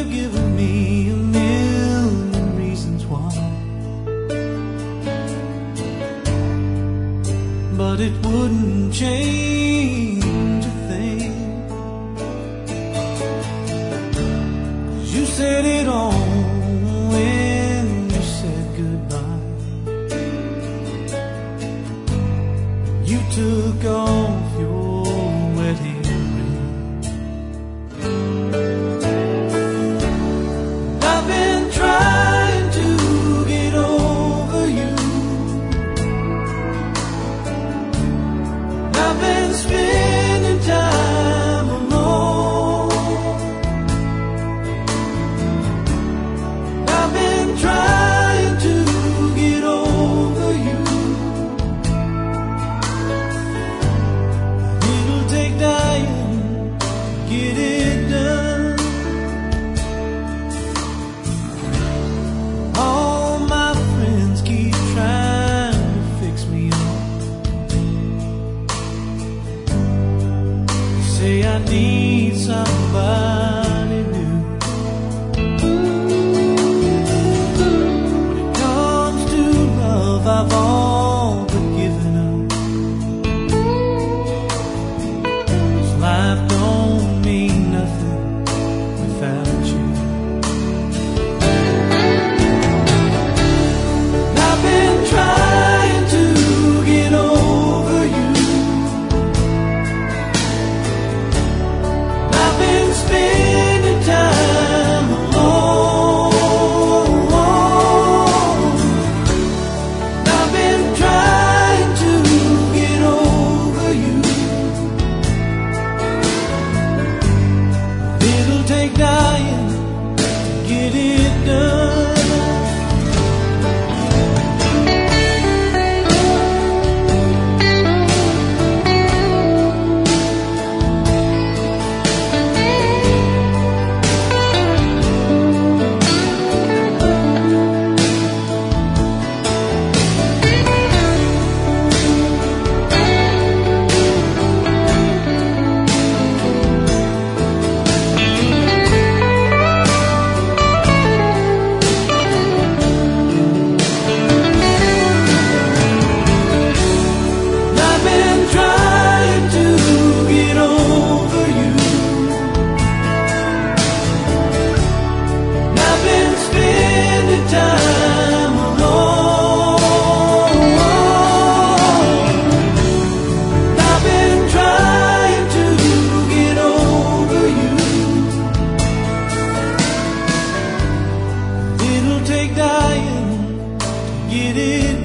have given me a million reasons why, but it wouldn't change a thing. 'Cause you said it all when you said goodbye. You took off your wedding ring. I've been trying to get over you. I've been spending time alone. I've been trying to get over you. It'll take dying to get it done. All my friends keep trying to fix me up. Say I need somebody new. When it comes to love, I've all but given up. 'Cause life don't mean nothing without you. I've been trying to get over you. I've been spending time alone. I've been trying to get over you. It'll take dying to get it done. I've been trying to get over you. I've been spending time alone. I've been trying to get over you. It'll take dying to get it